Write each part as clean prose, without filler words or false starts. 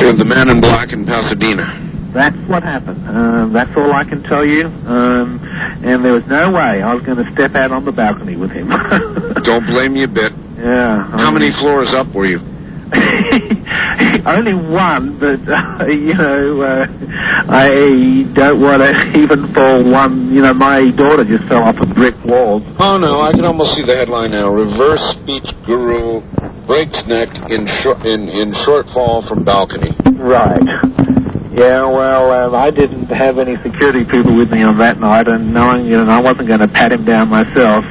With the man in black in Pasadena. That's what happened. That's all I can tell you. And there was no way I was going to step out on the balcony with him. Don't blame you a bit. Yeah. How many floors up were you? Only one, but, I don't want to even fall one. My daughter just fell off a brick wall. Oh, no, I can almost see the headline now. Reverse speech guru breaks neck in short fall from balcony. Right. Yeah, well, I didn't have any security people with me on that night, and knowing, I wasn't going to pat him down myself.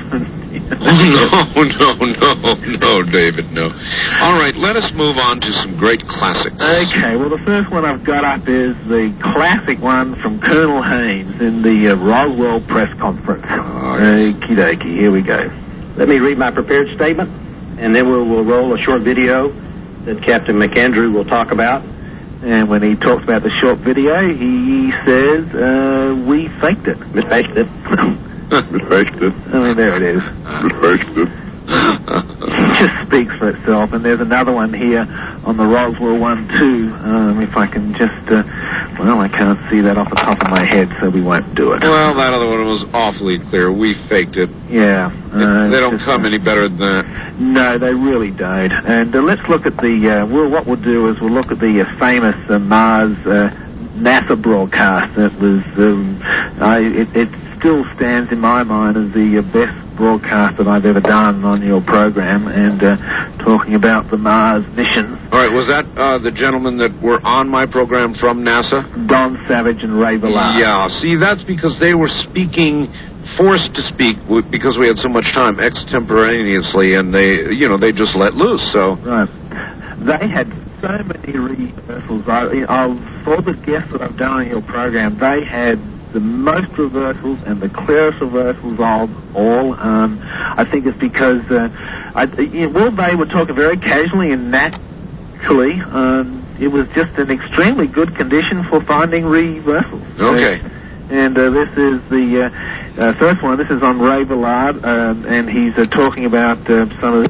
No, David, no. All right, let us move on to some great classics. Okay, well, the first one I've got up is the classic one from Colonel Haynes in the Roswell press conference. Okie dokie, here we go. Let me read my prepared statement, and then we'll roll a short video that Captain McAndrew will talk about. And when he talks about the short video, he says, we faked it. We faked it. We faked it. Oh, there it is. We faked it. It just speaks for itself. And there's another one here on the Roswell one, too. If I can just... I can't see that off the top of my head, so we won't do it. Well, that other one was awfully clear. We faked it. Yeah. They don't come any better than that. No, they really don't. And let's look at the... what we'll do is we'll look at the famous Mars NASA broadcast. It was... it still stands in my mind as the best broadcast that I've ever done on your program, and talking about the Mars mission. All right, was that the gentlemen that were on my program from NASA? Don Savage and Ray Villard. Yeah, see, that's because they were speaking, forced to speak, because we had so much time, extemporaneously, and they just let loose, so... Right. They had so many rehearsals. Of all the guests that I've done on your program, they had the most reversals and the clearest reversals of all. I think it's because they were talking very casually and naturally. It was just an extremely good condition for finding reversals. Okay. And this is the first one. This is on Ray Villard, and he's talking about some of the...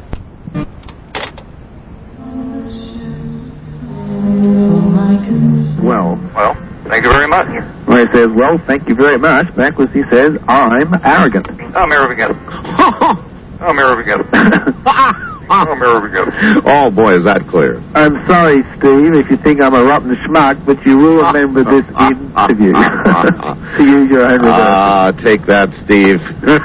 Well, thank you very much. Well, he says, well, thank you very much. Backwards he says, I'm arrogant. I'm arrogant. I'm arrogant. I'm arrogant. Oh, boy, is that clear. I'm sorry, Steve, if you think I'm a rotten schmuck, but you will remember this interview. To use your own reverse. Take that, Steve.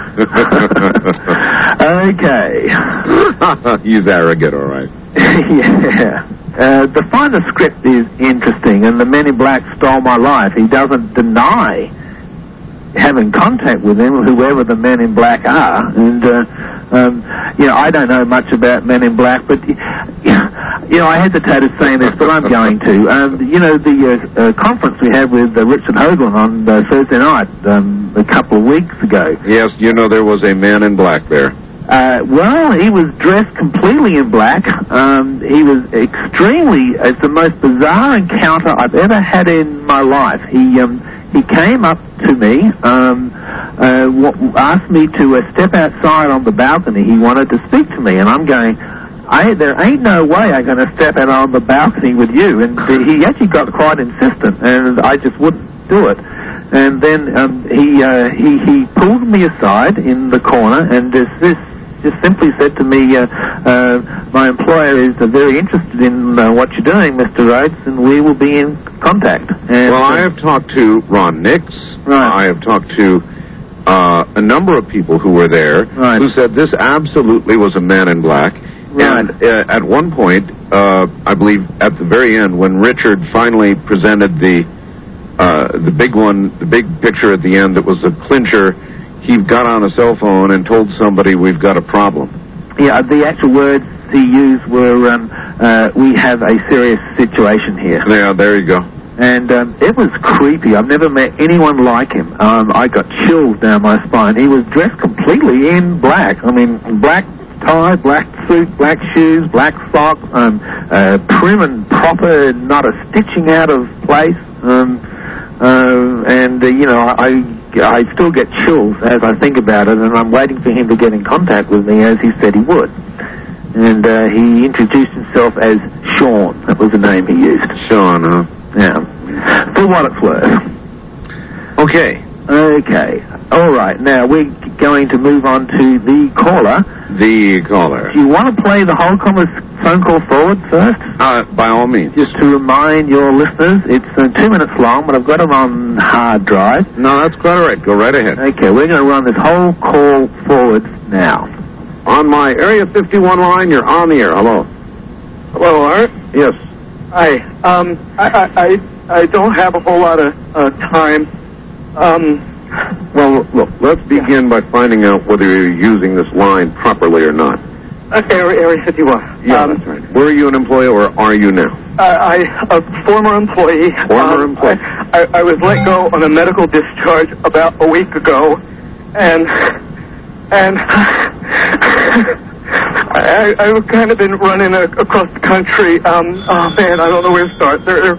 Okay. He's arrogant, all right. Yeah. The final script is interesting, and the Men in Black stole my life. He doesn't deny having contact with them, whoever the Men in Black are. And, I don't know much about Men in Black, but, I hesitated saying this, but I'm going to. The conference we had with Richard Hoagland on Thursday night a couple of weeks ago. Yes, there was a Man in Black there. He was dressed completely in black. He was it's the most bizarre encounter I've ever had in my life. He came up to me, asked me to step outside on the balcony. He wanted to speak to me, and I'm going, there ain't no way I'm going to step out on the balcony with you. And he actually got quite insistent, and I just wouldn't do it. And then he pulled me aside in the corner, and just simply said to me, my employer is very interested in what you're doing, Mr. Rhodes, and we will be in contact. And, I have talked to Ron Nix. Right. I have talked to a number of people who were there who said this absolutely was a Man in Black. Right. And at one point, I believe at the very end, when Richard finally presented the big one, the big picture at the end that was the clincher, he got on a cell phone and told somebody, we've got a problem. Yeah, the actual words he used were, we have a serious situation here. Yeah, there you go. And it was creepy. I've never met anyone like him. I got chills down my spine. He was dressed completely in black. I mean, black tie, black suit, black shoes, black socks, prim and proper, not a stitching out of place. I still get chills as I think about it, and I'm waiting for him to get in contact with me as he said he would. And he introduced himself as Sean. That was the name he used. Sean, huh? Yeah. For what it's worth. Okay. Okay. All right. Now, we're going to move on to the caller. The caller. Do you want to play the whole phone call forward first? By all means. Just to remind your listeners, it's 2 minutes long, but I've got it on hard drive. No, that's quite all right. Go right ahead. Okay, we're going to run this whole call forward now. On my Area 51 line, you're on the air. Hello. Hello, Art. Yes. Hi. I don't have a whole lot of time. Well, look, let's begin by finding out whether you're using this line properly or not. Area 51. Yeah, that's right. Were you an employee or are you now? A former employee. Former employee. I was let go on a medical discharge about a week ago, and I've kind of been running across the country. Oh man, I don't know where to start. They're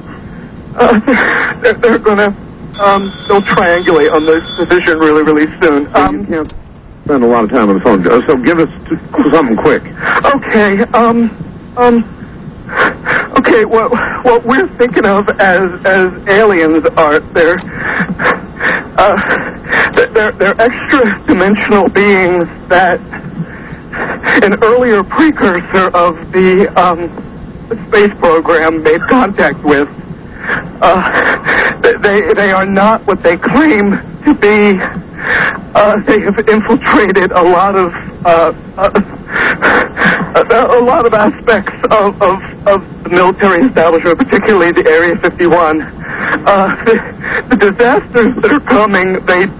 gonna they'll triangulate on this division really, really soon. You can't spend a lot of time on the phone, so give us something quick. Okay. Okay. What we're thinking of as aliens are they're extra-dimensional beings that an earlier precursor of the space program made contact with. They are not what they claim to be. They have infiltrated a lot of aspects of the military establishment, particularly the Area 51. The disasters that are coming,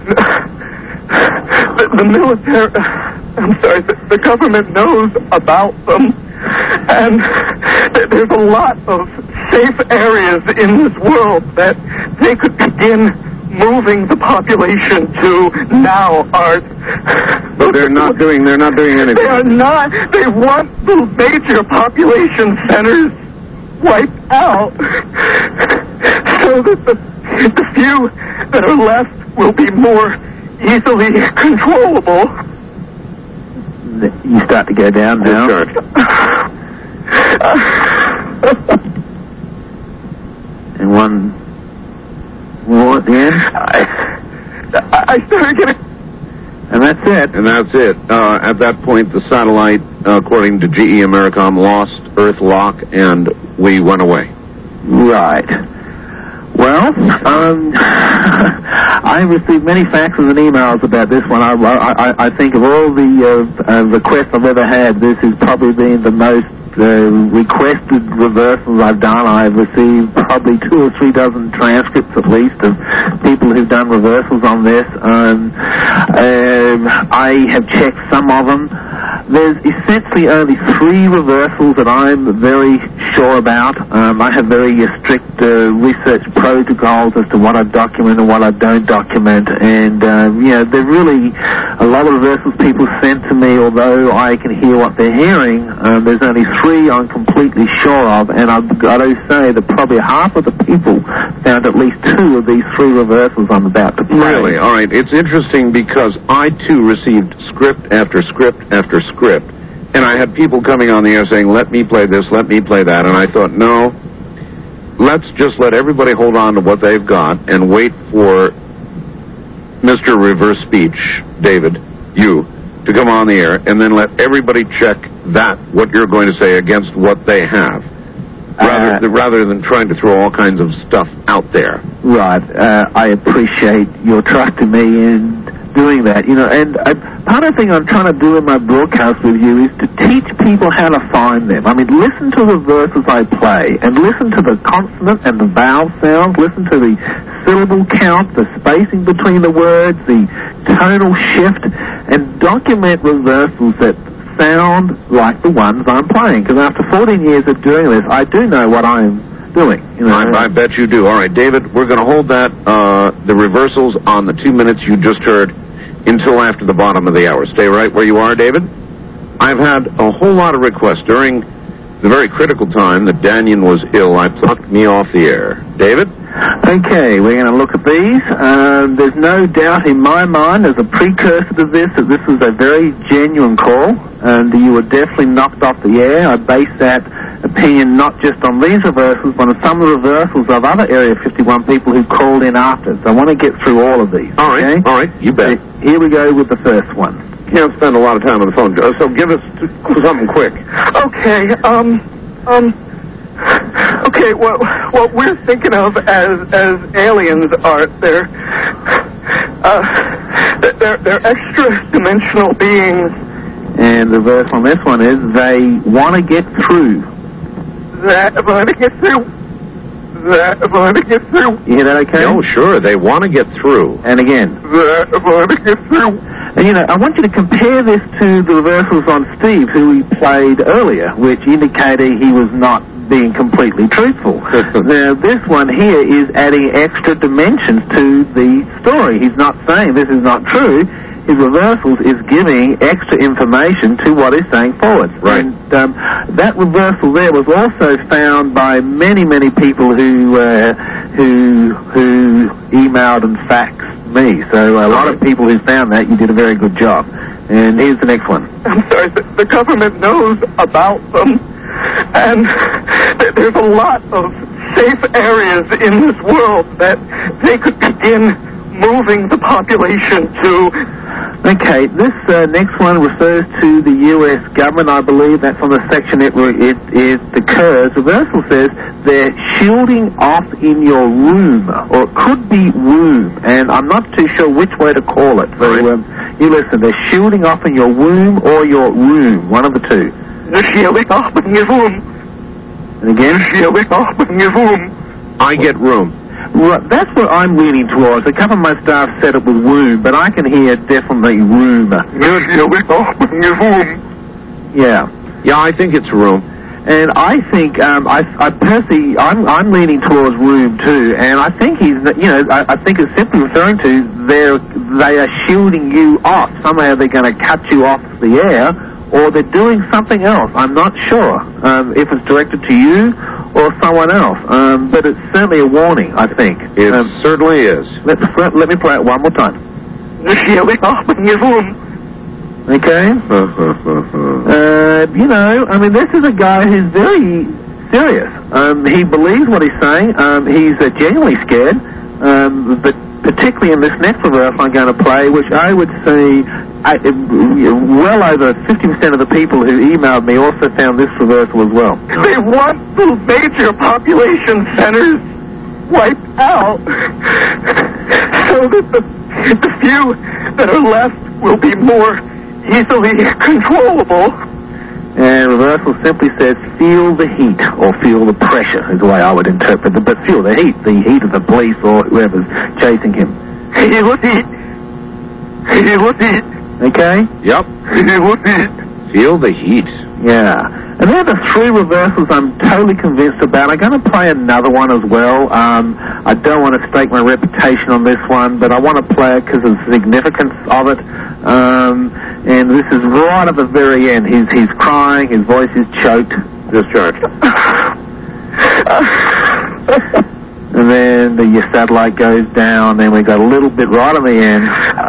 the military, the government knows about them. And there's a lot of safe areas in this world that they could begin moving the population to now, Art. But they're not doing anything. They are not. They want the major population centers wiped out so that the few that are left will be more easily controllable. You start to go down now. And one more at the end. I started getting... And that's it. And that's it. At that point, the satellite, according to GE Americom, lost Earth lock, and we went away. Right. Well, I received many faxes and emails about this one. I think of all the requests I've ever had, this has probably been the most requested reversals I've done. I've received probably 2 or 3 dozen transcripts at least of people who've done reversals on this. I have checked some of them. There's essentially only 3 reversals that I'm very sure about. I have very strict research protocols as to what I document and what I don't document. And, there really a lot of reversals people send to me, although I can hear what they're hearing. There's only 3 I'm completely sure of, and I've got to say that probably half of the people found at least 2 of these 3 reversals I'm about to play. Really? All right. It's interesting because I, too, received script after script after script, and I had people coming on the air saying, let me play this, let me play that, and I thought, no, let's just let everybody hold on to what they've got and wait for Mr. Reverse Speech, David, you, to come on the air, and then let everybody check that, what you're going to say, against what they have, rather than trying to throw all kinds of stuff out there. Right. I appreciate your trust in me in doing that. And part of the thing I'm trying to do in my broadcast with you is to teach people how to find them. I mean, listen to the verses I play, and listen to the consonant and the vowel sounds, listen to the syllable count, the spacing between the words, the tonal shift, and document reversals that sound like the ones I'm playing. Because after 14 years of doing this, I do know what I'm doing. I bet you do. All right, David, we're going to hold that, the reversals on the 2 minutes you just heard until after the bottom of the hour. Stay right where you are, David. I've had a whole lot of requests during the very critical time that Danyan was ill. I plucked me off the air. David? Okay, we're going to look at these. There's no doubt in my mind, as a precursor to this, that this was a very genuine call, and you were definitely knocked off the air. I base that opinion not just on these reversals, but on some of the reversals of other Area 51 people who called in after. So I want to get through all of these. All right, okay? All right, you bet. Here we go with the first one. Can't spend a lot of time on the phone, Joe, so give us something quick. Okay, okay, what we're thinking of as aliens are they're extra-dimensional beings. And the verse on this one is, they want to get through. That want to get through. That want to get through. You hear that okay? No, sure, they want to get through. And again. That want to get through. And, you know, I want you to compare this to the reversals on Steve, who we played earlier, which indicated he was not being completely truthful. Now, this one here is adding extra dimensions to the story. He's not saying this is not true. His reversals is giving extra information to what he's saying forward. Right. And that reversal there was also found by many, many people who emailed and faxed me. So a lot of people who found that, you did a very good job. And here's the next one. I'm sorry, the government knows about them, and there's a lot of safe areas in this world that they could begin moving the population to. Okay, this next one refers to the U.S. government. I believe that's on the section it occurs. The reversal says they're shielding off in your room, or it could be womb, and I'm not too sure which way to call it. So you listen, they're shielding off in your womb or your room, one of the two. They're shielding off in your room. And again? Shielding off in your room. I get room. Right, that's what I'm leaning towards. A couple of my staff said it was womb, but I can hear definitely room. Yeah. Yeah, I think it's room. And I think, I personally, I'm leaning towards room too. And I think I think it's simply referring to they are shielding you off. Somehow they're going to cut you off the air, or they're doing something else. I'm not sure if it's directed to you or someone else. But it's certainly a warning, I think. It certainly is. Let me play it one more time. Okay? This is a guy who's very serious. He believes what he's saying. He's genuinely scared. But particularly in this next reverse I'm going to play, which I would say well over 50% of the people who emailed me also found this reversal as well. They want the major population centers wiped out so that the few that are left will be more easily controllable. And reversal simply says, feel the heat, or feel the pressure, is the way I would interpret it. But feel the heat of the police or whoever's chasing him. Feel the heat. Feel the heat. Okay? Yep. Feel the heat. Feel the heat. Yeah. And they're the three reversals I'm totally convinced about. I'm going to play another one as well. I don't want to stake my reputation on this one, but I want to play it because of the significance of it. And this is right at the very end. He's crying, his voice is choked. Discharged. And then your satellite goes down, and we got a little bit right on the end.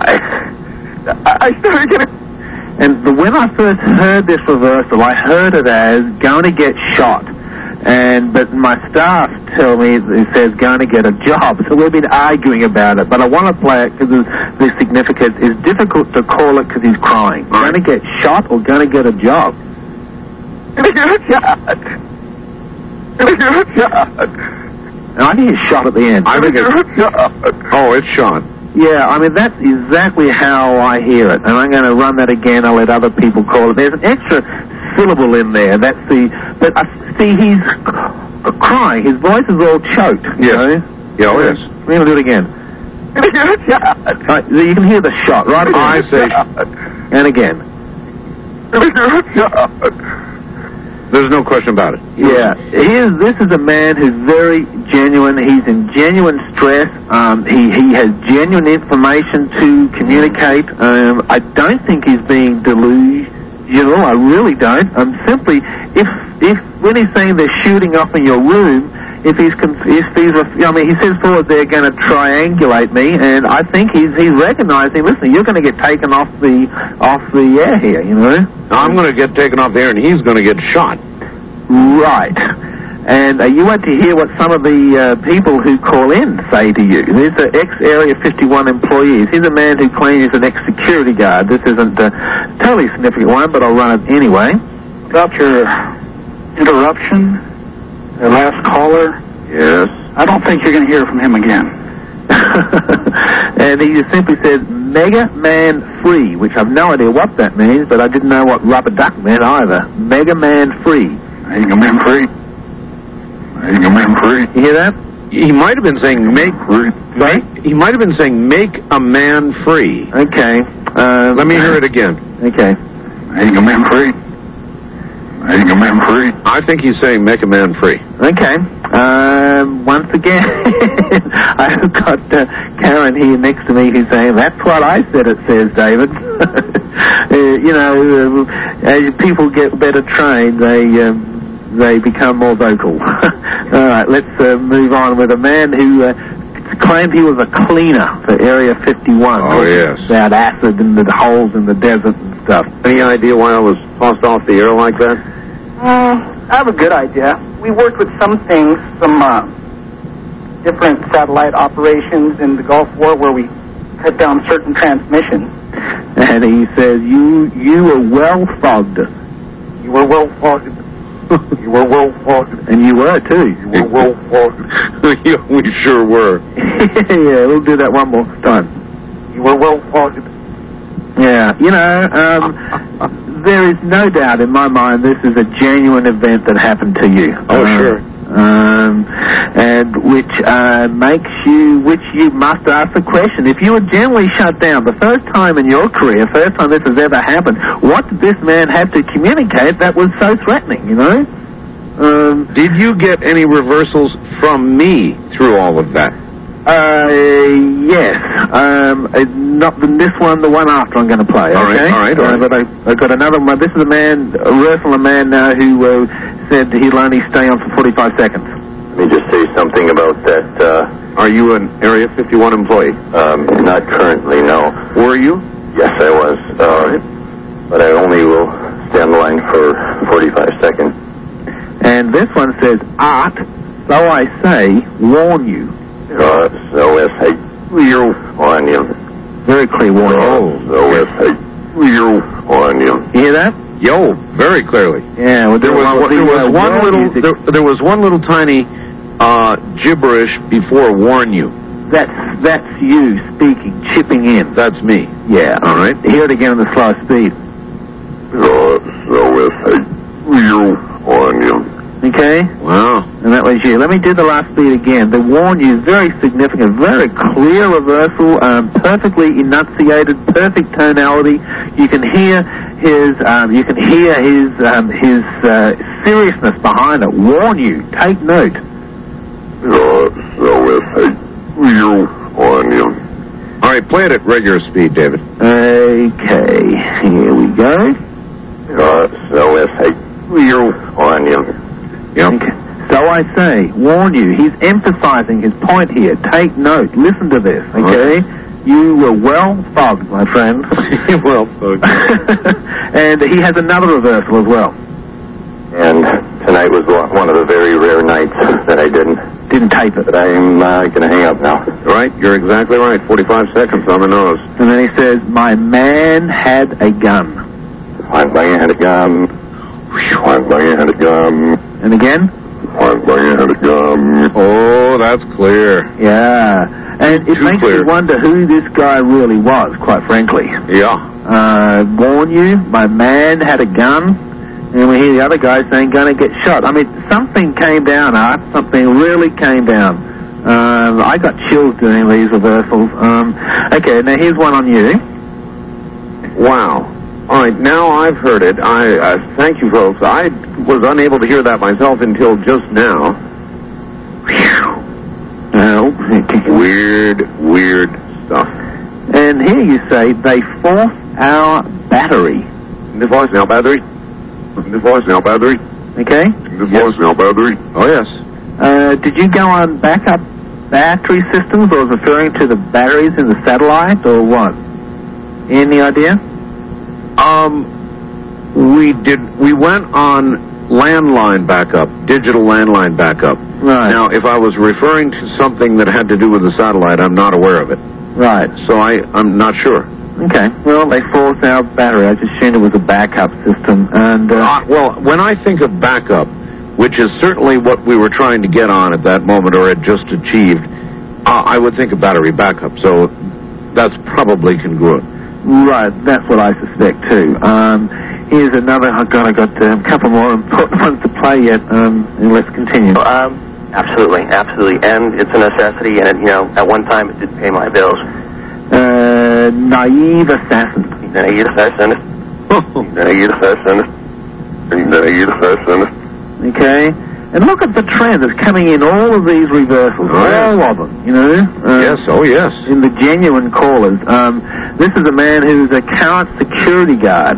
I started getting... And when I first heard this reversal, I heard it as going to get shot. But my staff tell me it says going to get a job. So we've been arguing about it. But I want to play it because the significance is difficult to call it because he's crying. Right. Going to get shot or going to get a job? Going to get a job. Going to get a job. And I think it's shot at the end. I think it's... Oh, it's shot. Yeah, that's exactly how I hear it. And I'm going to run that again. I'll let other people call it. There's an extra syllable in there. But he's crying. His voice is all choked. Yes. Yeah, oh, yes. We're going to do it again. You can hear the shot, right? I say. And again. There's no question about it. Yeah. This is a man who's very genuine. He's in genuine stress. He has genuine information to communicate. I don't think he's being delusional. I really don't. Simply, if when he's saying they're shooting up in your room, if he's, I mean, he says forward they're going to triangulate me, and I think he's recognizing, listen, you're going to get taken off the air here, you know. Now, I'm going to get taken off the air, and he's going to get shot. Right. And you want to hear what some of the people who call in say to you. These are ex-Area 51 employees. Here's a man who claims he's an ex-security guard. This isn't a totally significant one, but I'll run it anyway. About your interruption, the last caller. Yes. I don't think you're going to hear from him again. And he just simply said, Mega Man Free, which I've no idea what that means, but I didn't know what Rubber Duck meant either. Mega Man Free. Mega Man Free. Mega Man Free. You hear that? He might have been saying he might have been saying make a man free. Okay. Let me hear it again. Okay. Mega Man Free. Mega Man Free. I think he's saying make a man free. Okay. Once again, I've got Karen here next to me who's saying, that's what I said it says, David. You know, as people get better trained, they become more vocal. All right, let's move on with a man who claimed he was a cleaner for Area 51. Oh, yes. About acid in the holes in the desert and stuff. Any idea why I was tossed off the air like that? I have a good idea. We worked with some things, some different satellite operations in the Gulf War where we cut down certain transmissions. And he says, you were well fogged. You were well fogged. You were well fogged. And you were, too. You were well fogged. Yeah, we sure were. Yeah, we'll do that one more time. You were well fogged. Yeah, you know, there is no doubt in my mind this is a genuine event that happened to you. Oh, sure. And which you must ask the question. If you were generally shut down, the first time in your career, first time this has ever happened, what did this man have to communicate that was so threatening, you know? Did you get any reversals from me through all of that? Yes. Not this one, the one after I'm going to play, okay? All right. But I've got another one. This is a man now who said he'll only stay on for 45 seconds. Let me just say something about that. Are you an Area 51 employee? Not currently, no. Were you? Yes, I was. But I only will stay on the line for 45 seconds. And this one says, Art, so I say, warn you. So if I on you. Very clear warning. So if I on you. You hear that? Yo, very clearly. Yeah, well, there was one little tiny gibberish before warn you. That's you speaking, chipping in. That's me. Yeah. All right. Hear it again on the slow speed. So if I on you. Okay? Wow. And that was you. Let me do the last beat again. The warn you is very significant, very clear reversal, perfectly enunciated, perfect tonality. You can hear his seriousness behind it. Warn you. Take note. So if I on you. All right, play it at regular speed, David. Okay. Here we go. So if I on you. Yep. Okay. So I say, warn you. He's emphasizing his point here. Take note. Listen to this, okay? You were well fogged, my friend. Well fogged. And he has another reversal as well. And tonight was one of the very rare nights that I didn't tape it. But I'm going to hang up now. Right, you're exactly right. 45 seconds on the nose. And then he says, my man had a gun. My man had a gun. My man had a gun. And again? My man had a gun. Oh, that's clear. Yeah. And it makes me wonder who this guy really was, quite frankly. Yeah. Warn you, my man had a gun. And we hear the other guy saying, gonna get shot. I mean, something came down, Art. Something really came down. I got chills doing these reversals. Okay, now here's one on you. Wow. All right, now I've heard it. I thank you, folks. I was unable to hear that myself until just now. Weird stuff. And here you say, they forced our battery. The voicemail battery. The voicemail battery. Okay? The voicemail battery. Oh, yes. Did you go on backup battery systems, or was referring to the batteries in the satellite, or what? Any idea? We went on landline backup, digital landline backup. Right. Now, if I was referring to something that had to do with the satellite, I'm not aware of it. Right. So I'm not sure. Okay. Well, they forced our battery. I just assumed it was a backup system. And well, when I think of backup, which is certainly what we were trying to get on at that moment, or had just achieved, I would think of battery backup. So that's probably congruent. Right, that's what I suspect too. Here's another. I got a couple more important ones to play yet. And let's continue. Absolutely, and it's a necessity. And at one time it did pay my bills. Naive assassin. Naive assassin. Naive assassin. Naive assassin. Okay. And look at the trend that's coming in all of these reversals, all of them, yes, yes. In the genuine callers. This is a man who's a current security guard.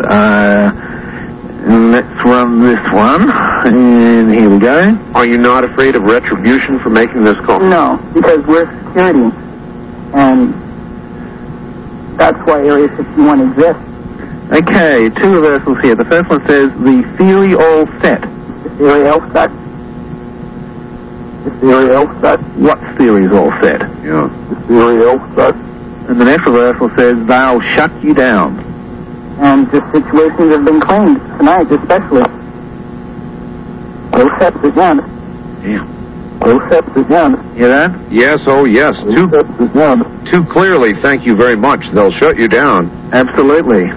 Let's run this one, and here we go. Are you not afraid of retribution for making this call? No, because we're security, and that's why Area 51 exists. Okay, two reversals here. The first one says, the theory all set. The theory all set. The theory all set. What theory is all set? Yeah. The theory all set. And the next reversal says, they'll shut you down. And the situations have been claimed tonight, especially. All sets again. Yeah. All sets again. Hear that? Yes, yes. Too clearly, thank you very much. They'll shut you down. Absolutely.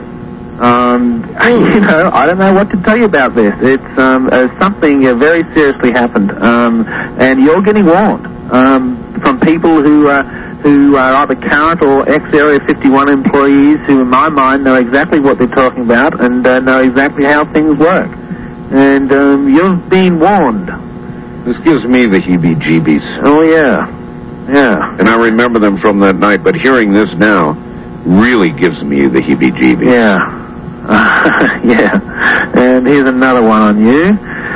I don't know what to tell you about this. It's something very seriously happened, and you're getting warned from people who are either current or ex-Area 51 employees who, in my mind, know exactly what they're talking about and know exactly how things work. And you've been warned. This gives me the heebie-jeebies. Oh, yeah. And I remember them from that night, but hearing this now really gives me the heebie-jeebies. Yeah. Yeah. And here's another one on you.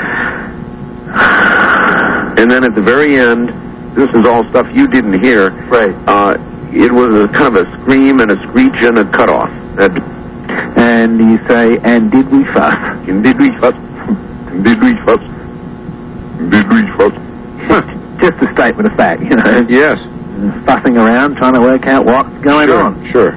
And then at the very end, this is all stuff you didn't hear. Right. It was a kind of a scream and a screech and a cutoff. And you say, and did we fuss? And did we fuss? And did we fuss? And did we fuss? Just a statement of fact, Yes. Fussing around, trying to work out what's going on. Sure.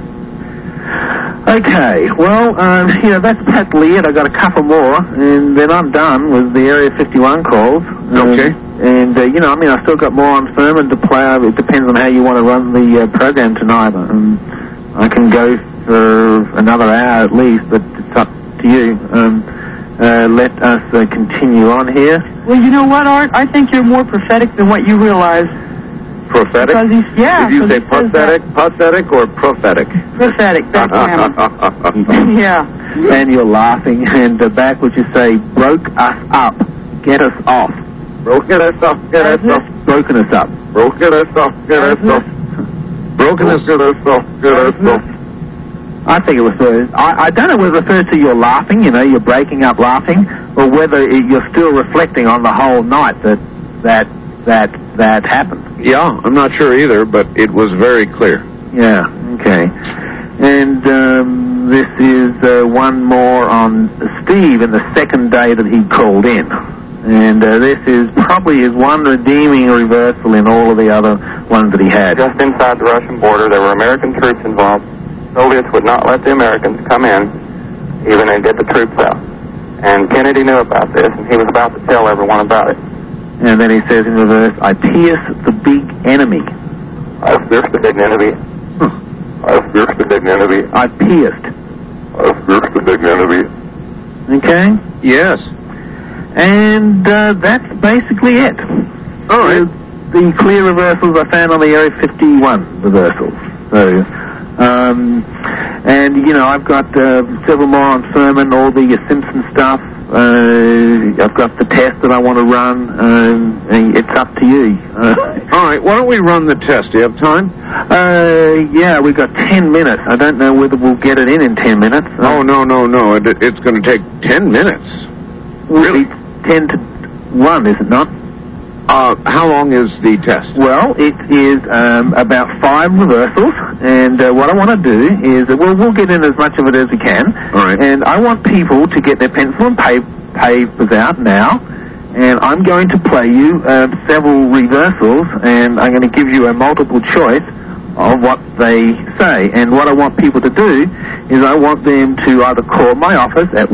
Okay, well, that's practically it. I got a couple more, and then I'm done with the Area 51 calls. Okay. And, I still got more on Furman to play. It depends on how you want to run the program tonight. I can go for another hour at least, but it's up to you. Let us continue on here. Well, you know what, Art? I think you're more prophetic than what you realize. Prophetic? Yeah. Did you say pathetic or prophetic? Prophetic, that's him. Yeah. And you're laughing, and backwards you say, broke us up, get us off. Broken us up, get us off. Broken us up. Broken us up, get us off. Broken us up, get us off. I think it refers, I don't know whether it refers to you're laughing, you're breaking up laughing, or whether you're still reflecting on the whole night that happened. Yeah, I'm not sure either, but it was very clear. Yeah, okay. And this is one more on Steve in the second day that he called in. And this is probably his one redeeming reversal in all of the other ones that he had. Just inside the Russian border, there were American troops involved. Soviets would not let the Americans come in, even and get the troops out. And Kennedy knew about this, and he was about to tell everyone about it. And then he says in reverse, I pierced the big enemy. I pierced the big enemy. I pierced the big enemy. I pierced. I pierced the big enemy. Okay? Yes. And that's basically it. All right. The clear reversals I found on the Area 51 reversals. So, and, I've got several more on Furman, all the Simpson stuff. I've got the test that I want to run. It's up to you. All right, why don't we run the test? Do you have time? Yeah, we've got 10 minutes. I don't know whether we'll get it in 10 minutes. Oh, no. It's going to take 10 minutes. Really? 10 to 1, is it not? How long is the test? Well, it is about 5 reversals, and what I want to do is, we'll get in as much of it as we can. All right. And I want people to get their pencil and papers out now, and I'm going to play you several reversals, and I'm going to give you a multiple choice of what they say. And what I want people to do is I want them to either call my office at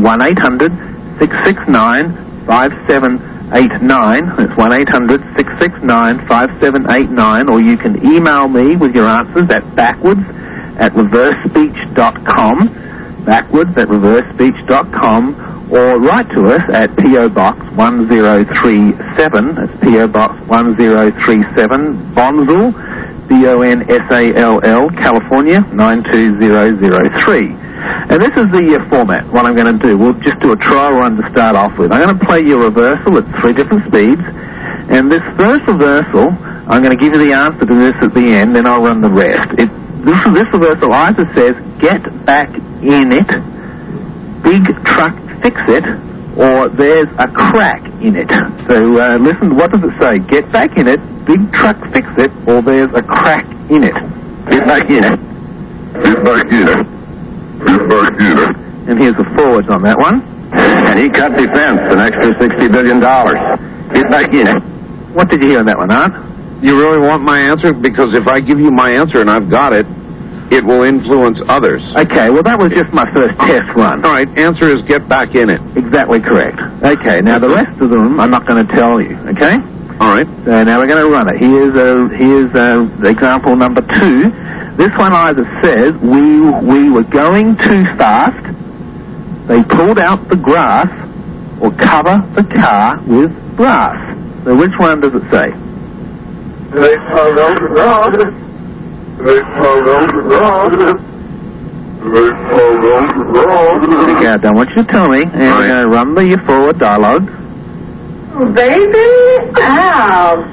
1-800-669-5789. That's 1-800-669-5789, or you can email me with your answers at backwards@reversespeech.com, backwards@reversespeech.com, or write to us at P.O. Box 1037. That's P.O. Box 1037, Bonsall, Bonsall, California, 92003. And this is the format, what I'm going to do. We'll just do a trial run to start off with. I'm going to play you a reversal at 3 different speeds. And this first reversal, I'm going to give you the answer to this at the end, then I'll run the rest. This reversal either says, get back in it, big truck fix it, or there's a crack in it. So listen, what does it say? Get back in it, big truck fix it, or there's a crack in it. Get back in it. Get back in it. Get back in it. And here's the forwards on that one. And he cut defense, an extra $60 billion. Get back in it. What did you hear on that one, Art? You really want my answer? Because if I give you my answer and I've got it, it will influence others. Okay, well, that was just my first test run. All right, answer is get back in it. Exactly correct. Okay, now the rest of them I'm not going to tell you, okay? All right. So now we're going to run it. Here's example number 2. This one either says, we were going too fast, they pulled out the grass, or cover the car with brass. So which one does it say? They pulled out the grass. They pulled out the grass. They pulled out the grass. Okay, I don't want you to tell me, and we're going to run the forward dialogue. Oh, baby, ow.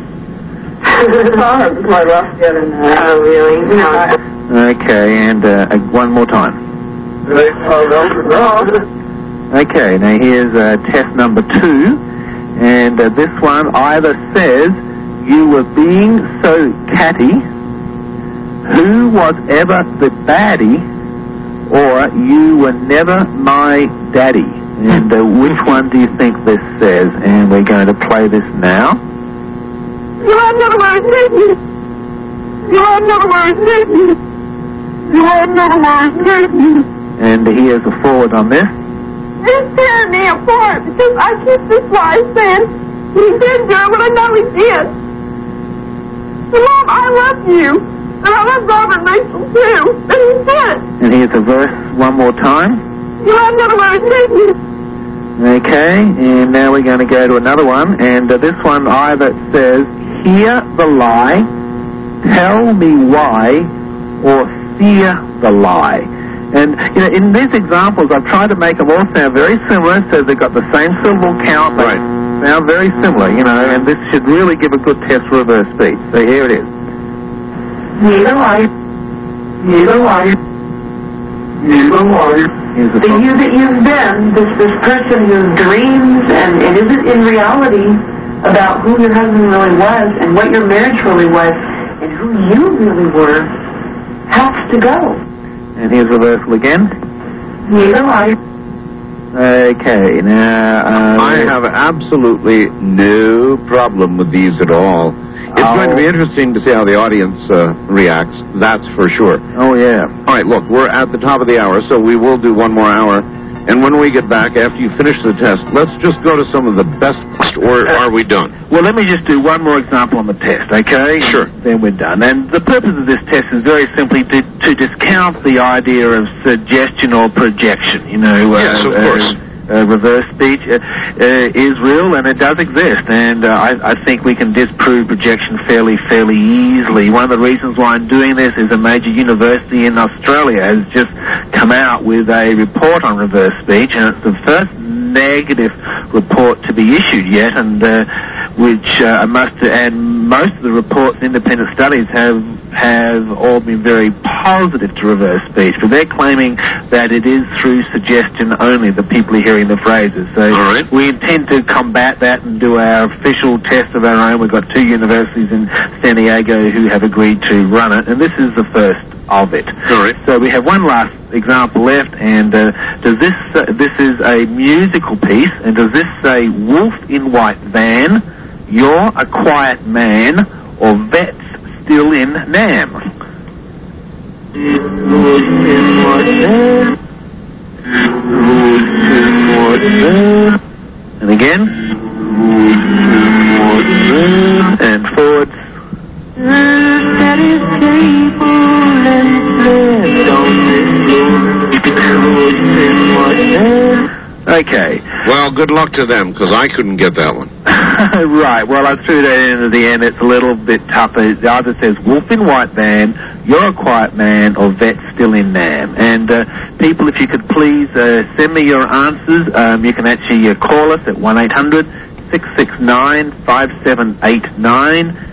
Quite rough the other night. Oh, really? No. Okay, and one more time. They pulled out the grass. Okay, now here's test number 2, and this one either says, you were being so catty, who was ever the baddie, or you were never my daddy. And which one do you think this says? And we're going to play this now. You are never my daddy. You are never my daddy. You are never my daddy. And here's a forward on this. He's tearing me apart because I keep this lie saying he did do it when I know he did. And Mom, I love you. And I love Robert Mason too. And he did. And here's a verse one more time. You are never my daddy. Okay, and now we're going to go to another one. And this one either says, hear the lie, tell me why, or fear the lie. And, you know, in these examples, I've tried to make them all sound very similar, so they've got the same syllable count. They sound very similar, you know, and this should really give a good test for reverse speech. So here it is. Neither lie. Neither lie. Neither lie. The you that you've been, this person who dreams and isn't in reality about who your husband really was and what your marriage really was and who you really were, has to go. And here's reversal again. Neither lie. Okay, now... I have absolutely no problem with these at all. It's going to be interesting to see how the audience reacts, that's for sure. Oh, yeah. All right, look, we're at the top of the hour, so we will do one more hour. And when we get back, after you finish the test, let's just go to some of the best, or are we done? Well, let me just do one more example on the test, okay? Sure. Then we're done. And the purpose of this test is very simply to discount the idea of suggestion or projection, you know. Yes, of course. Reverse speech is real, and it does exist, and I think we can disprove projection fairly easily. One of the reasons why I'm doing this is a major university in Australia has just come out with a report on reverse speech, and it's the first negative report to be issued yet, and which I must add, most of the reports, independent studies, have all been very positive to reverse speech, but they're claiming that it is through suggestion only that people are hearing the phrases. So we intend to combat that and do our official test of our own. We've got 2 universities in San Diego who have agreed to run it, and this is the first of it. So we have one last example left, and this is a musical piece, and does this say wolf in white van, you're a quiet man, or vets still in Nam? And again, and forwards. Okay. Well, good luck to them, because I couldn't get that one. Right. Well, I threw that in at the end. It's a little bit tougher. It either says wolf in white van, you're a quiet man, or vet still in Nam. And people, if you could please send me your answers. You can actually call us at 1-800-669-5789.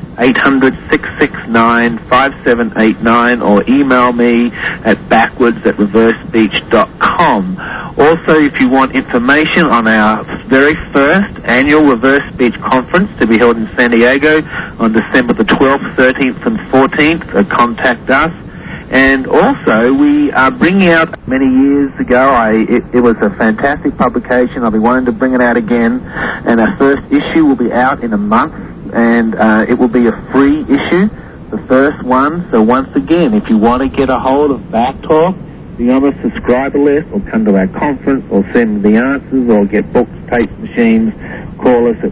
800-669-5789, or email me at backwards@reversespeech.com. Also, if you want information on our very first annual Reverse Speech Conference to be held in San Diego on December the 12th, 13th, and 14th, contact us. And also, we are bringing out, many years ago, it was a fantastic publication. I'll be wanting to bring it out again. And our first issue will be out in a month, and it will be a free issue, the first one. So once again, if you want to get a hold of Backtalk, be on the subscriber list, or come to our conference, or send the answers, or get books, tapes, machines, call us at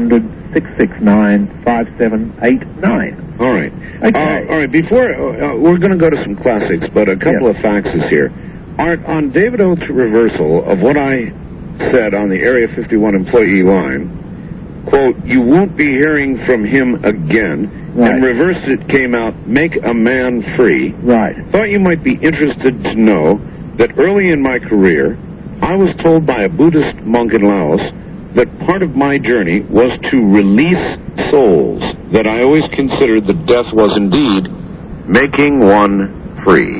1-800-669-5789. All right. Okay. All right. Before we're going to go to some classics, but a couple of faxes here. Art, on David Oath's reversal of what I said on the Area 51 employee line, quote, you won't be hearing from him again, and reversed it came out, make a man free. Right. Thought you might be interested to know that early in my career, I was told by a Buddhist monk in Laos that part of my journey was to release souls, that I always considered that death was indeed making one free.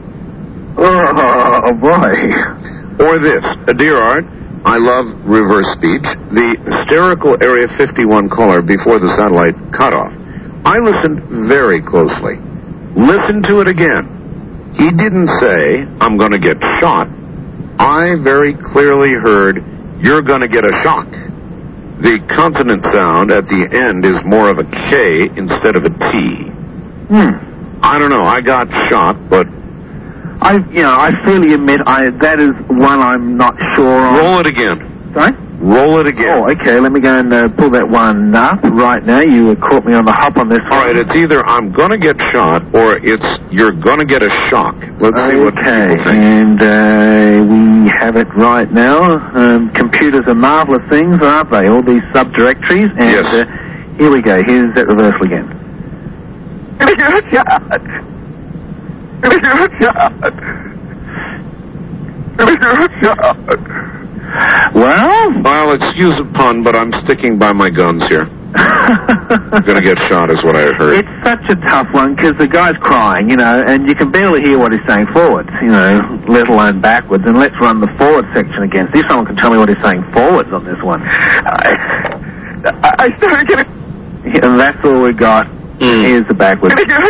Oh, boy. Or this, Dear Art, I love reverse speech. The hysterical Area 51 caller before the satellite cutoff. I listened very closely. Listen to it again. He didn't say, I'm going to get shot. I very clearly heard, you're going to get a shock. The consonant sound at the end is more of a K instead of a T. I don't know. I got shot, but I freely admit that is one I'm not sure on. Roll it again. Sorry? Roll it again. Oh, okay. Let me go and pull that one up right now. You caught me on the hop on this one. All right. It's either I'm going to get shot or it's you're going to get a shock. Let's see what people think. And we have it right now. Computers are marvelous things, aren't they? All these subdirectories. And yes. Here we go. Here's that reversal again. Well, excuse the pun, but I'm sticking by my guns here. I'm going to get shot is what I heard. It's such a tough one because the guy's crying, and you can barely hear what he's saying forwards, let alone backwards. And let's run the forward section again. See if someone can tell me what he's saying forwards on this one. I started getting... And that's all we got. Here's the backwards.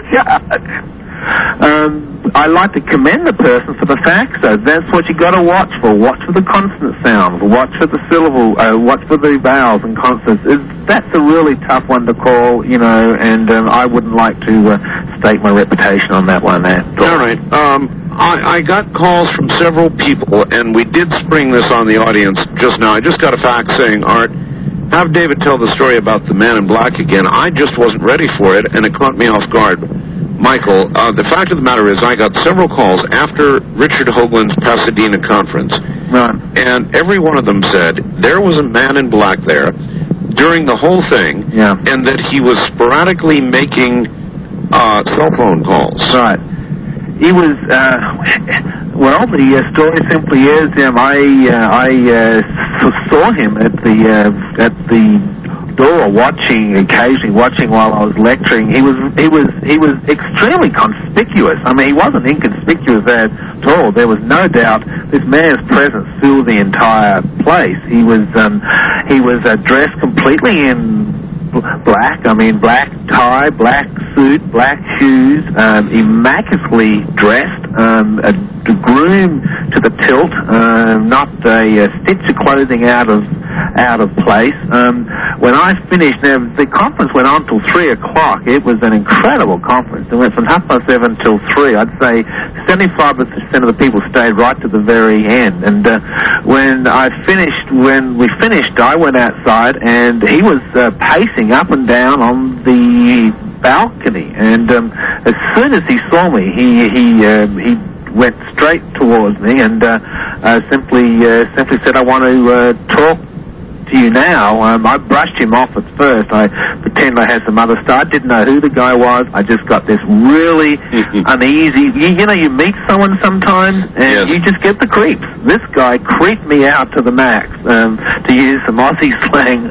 I like to commend the person for the facts, though. That's what you got to watch for. Watch for the consonant sounds. Watch for the syllable. Watch for the vowels and consonants. That's a really tough one to call, and I wouldn't like to stake my reputation on that one there. All right. I got calls from several people, and we did spring this on the audience just now. I just got a fax saying, Art, have David tell the story about the Man in Black again. I just wasn't ready for it, and it caught me off guard. Michael, the fact of the matter is I got several calls after Richard Hoagland's Pasadena conference, and every one of them said there was a man in black there during the whole thing, and that he was sporadically making cell phone calls. Right. He was, Well, the story simply is, I saw him at the door occasionally watching while I was lecturing. He was extremely conspicuous. I mean, he wasn't inconspicuous at all. There was no doubt this man's presence filled the entire place. He was dressed completely in black. I mean, black tie, black suit, black shoes, immaculately dressed, groomed to the tilt, not a stitch of clothing out of place. When I finished, now the conference went on till 3 o'clock. It was an incredible conference. It went from 7:30 till 3. I'd say 75% of the people stayed right to the very end. And when we finished, I went outside, and he was pacing up and down on the balcony. And as soon as he saw me, he went straight towards me and simply said, "I want to talk to you now." I brushed him off at first. I pretended I had some other stuff. I didn't know who the guy was. I just got this really uneasy. You meet someone sometimes and you just get the creeps. This guy creeped me out to the max, to use some Aussie slang,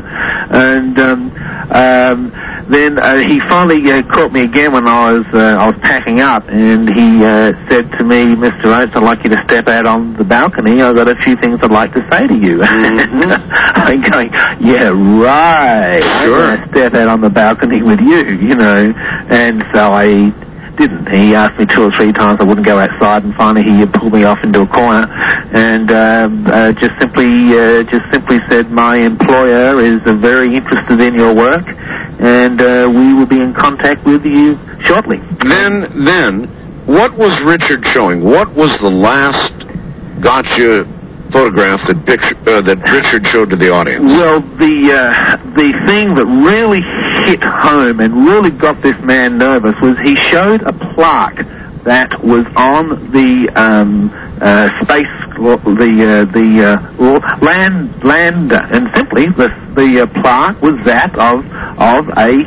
then he finally caught me again when I was packing up, and he said to me, "Mr. Oates, I'd like you to step out on the balcony. I've got a few things I'd like to say to you." I'm going, "Yeah, right. Sure. I'm going to step out on the balcony with you, And so I didn't. He asked me 2 or 3 times. I wouldn't go outside, and finally he pulled me off into a corner and just simply said, "My employer is very interested in your work, and we will be in contact with you shortly." Then, what was Richard showing? What was the last gotcha photograph that Richard showed to the audience? Well, the thing that really hit home and really got this man nervous was he showed a plaque that was on the lander, and simply the plaque was that of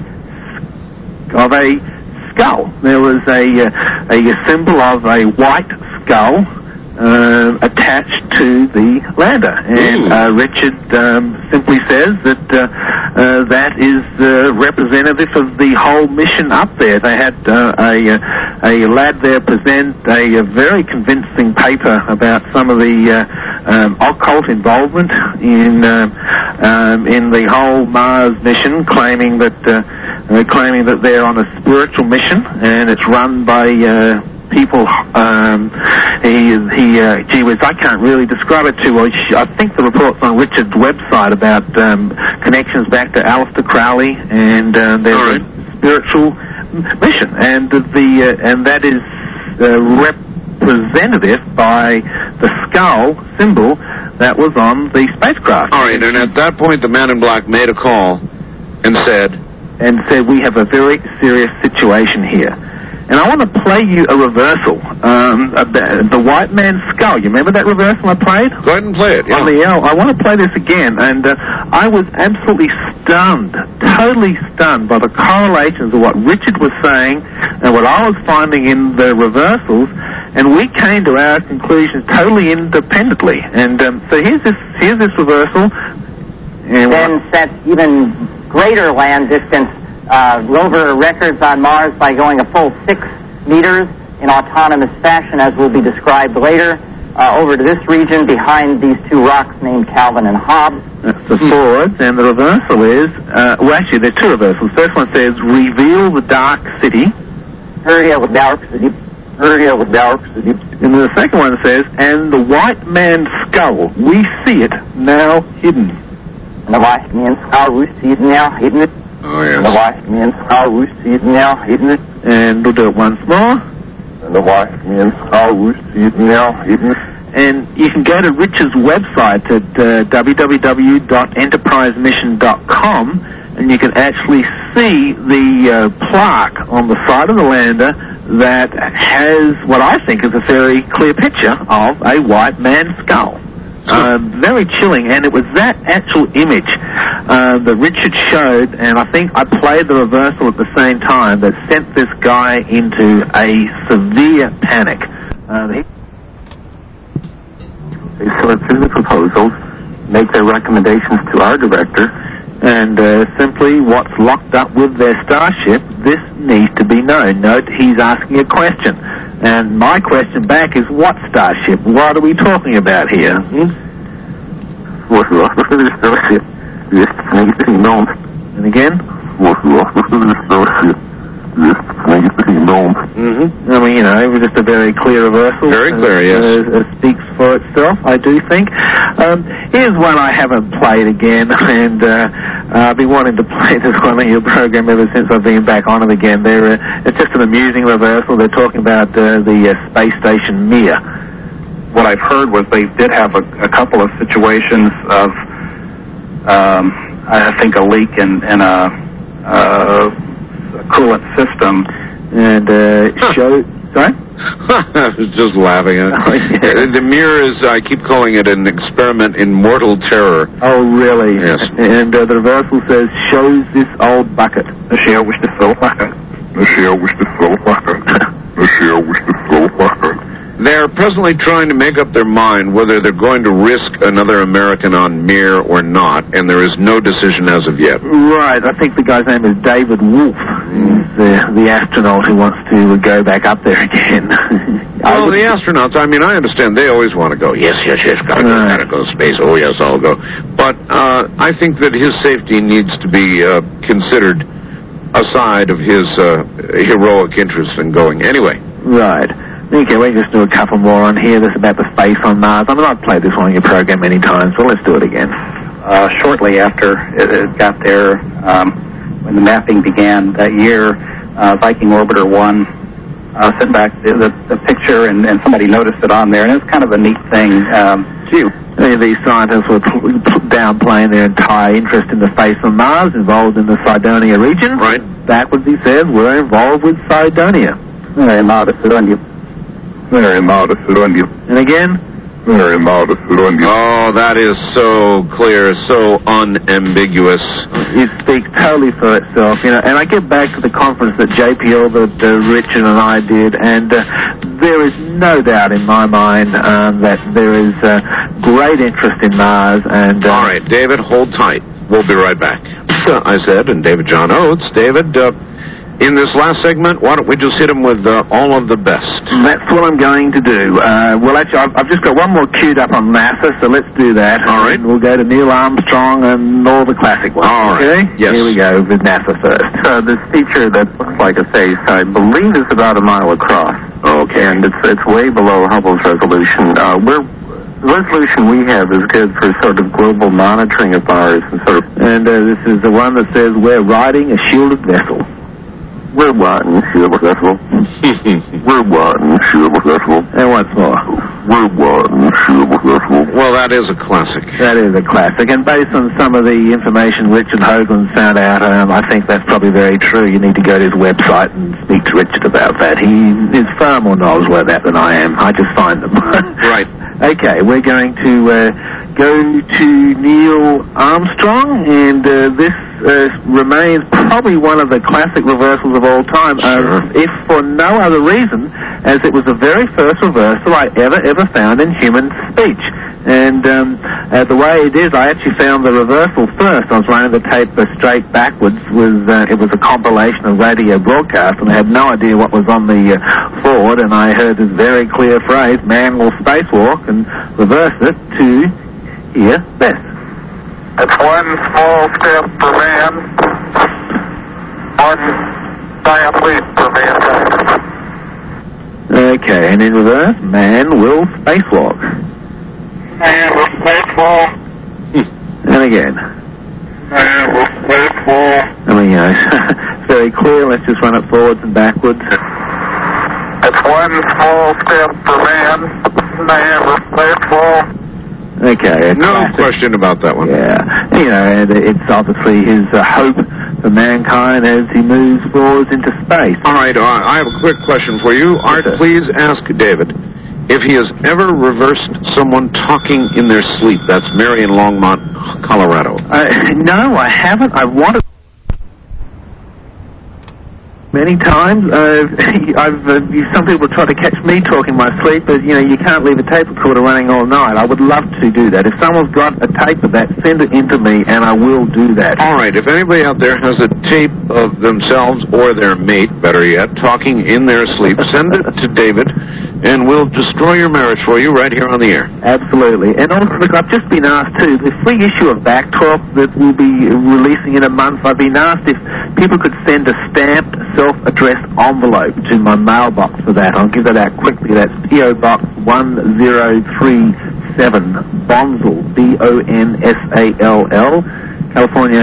a skull. There was a symbol of a white skull attached to the lander, and Richard simply says that that is representative of the whole mission up there. They had a lad there present a very convincing paper about some of the occult involvement in the whole Mars mission, claiming that they're on a spiritual mission, and it's run by people. Gee whiz, I can't really describe it too well. I think the report's on Richard's website about connections back to Aleister Crowley, and there's a spiritual mission, and that is representative by the skull symbol that was on the spacecraft. All right, and at that point, the man in black made a call and said, "We have a very serious situation here." And I want to play you a reversal, the white man's skull. You remember that reversal I played? Go ahead and play it, yeah. I want to play this again, and I was absolutely stunned, totally stunned by the correlations of what Richard was saying and what I was finding in the reversals, and we came to our conclusions totally independently. And so here's this reversal. And then set even greater land distance rover records on Mars by going a full 6 meters in autonomous fashion, as will be described later, over to this region behind these 2 rocks named Calvin and Hobbes. That's the forwards, and the reversal is, actually there's 2 reversals. First one says, "Reveal the dark city." Reveal the dark city. Reveal the dark city. And the second one says, "And the white man's skull, we see it now hidden." And the white man's skull, we see it now hidden. Oh, yes. The white man's skull, we see it now hidden. And we'll do it once more. And the white man's skull, we see it now hidden. And you can go to Richard's website at www.enterprisemission.com, and you can actually see the plaque on the side of the lander that has what I think is a very clear picture of a white man's skull. Very chilling, and it was that actual image that Richard showed, and I think I played the reversal at the same time, that sent this guy into a severe panic. They sort through the proposals, make their recommendations to our director, and simply what's locked up with their starship, this needs to be known. Note, he's asking a question. And my question back is, what starship? What are we talking about here? What starship? This needs to be known. And again? What starship? This needs to be known. I mean, it was just a very clear reversal. Very clear, yes. Speaks for itself, I do think. Here's one I haven't played again, and I've been wanting to play this one on your program ever since I've been back on it again. It's just an amusing reversal. They're talking about the space station Mir. What I've heard was they did have a couple of situations of, I think, a leak in a coolant system. And sorry? I was just laughing at it. The Mir is, I keep calling it an experiment in mortal terror. Oh, really? Yes. And the reversal says, shows this old bucket. Michelle wish to fill bucket. Michelle wish to fill bucket. Michelle wish to fill bucket. They're presently trying to make up their mind whether they're going to risk another American on Mir or not, and there is no decision as of yet. Right. I think the guy's name is David Wolf. He's the astronaut who wants to go back up there again. Well, the astronauts, I mean, I understand they always want to go. Yes, gotta go to space. Oh, yes, I'll go. But I think that his safety needs to be considered aside of his heroic interest in going. Anyway. Right. Okay, we can just do a couple more on here. This is about the space on Mars. I mean, I've played this one on your program many times, so let's do it again. Shortly after it got there, when the mapping began that year, Viking Orbiter 1 sent back the picture, and somebody noticed it on there, and it's kind of a neat thing. These scientists were downplaying their entire interest in the space on Mars, involved in the Cydonia region. Right. Backwards, he says, we're involved with Cydonia. Very modest on you. Very modest on you. And again? Very modest on you. Oh, that is so clear, so unambiguous. It speaks totally for itself, And I get back to the conference that J.P. Orbit, Richard and I did, and there is no doubt in my mind that there is great interest in Mars. And all right, David, hold tight. We'll be right back. I said, and David John Oates. David, in this last segment, why don't we just hit him with all of the best? That's what I'm going to do. Well, actually, I've just got one more queued up on NASA, so let's do that. All right. And we'll go to Neil Armstrong and all the classic ones. All right. Okay? Yes. Here we go with NASA first. This feature that looks like a face, I believe is about a mile across. Okay. And it's way below Hubble's resolution. The resolution we have is good for sort of global monitoring of Mars and sort of. And this is the one that says we're riding a shielded vessel. We're riding a shielded vessel. We're riding a shielded vessel. And once more. We're riding a shielded vessel. Well, that is a classic. That is a classic. And based on some of the information Richard Hoagland found out, I think that's probably very true. You need to go to his website and speak to Richard about that. He is far more knowledgeable about that than I am. I just find them. Right. Okay, we're going to go to Neil Armstrong, and this remains probably one of the classic reversals of all time, if for no other reason as it was the very first reversal I ever found in human speech. And the way it is, I actually found the reversal first. I was running the tape straight backwards. It was a compilation of radio broadcasts, and I had no idea what was on the forward, and I heard this very clear phrase, man will spacewalk, and reversed it to here, this. It's one small step for man, one giant leap for mankind. Okay, and in reverse, man will spacewalk. Man will spacewalk. And again. Man will spacewalk. I mean, it's very clear. Let's just run it forwards and backwards. It's one small step for man, man will spacewalk. Okay. No question about that one. Yeah. And it's obviously his hope for mankind as he moves forwards into space. All right, I have a quick question for you. Art, please ask David if he has ever reversed someone talking in their sleep. That's Mary in Longmont, Colorado. No, I haven't. I wanted Many times. Some people try to catch me talking in my sleep, but, you can't leave a tape recorder running all night. I would love to do that. If someone's got a tape of that, send it in to me, and I will do that. All right. If anybody out there has a tape of themselves or their mate, better yet, talking in their sleep, send it to David, and we'll destroy your marriage for you right here on the air. Absolutely. And also, look, I've just been asked, too, the free issue of Back Talk that we'll be releasing in a month, I've been asked if people could send a stamped self-addressed envelope to my mailbox for that. I'll give that out quickly. That's P.O. Box 1037, Bonsall, Bonsall, California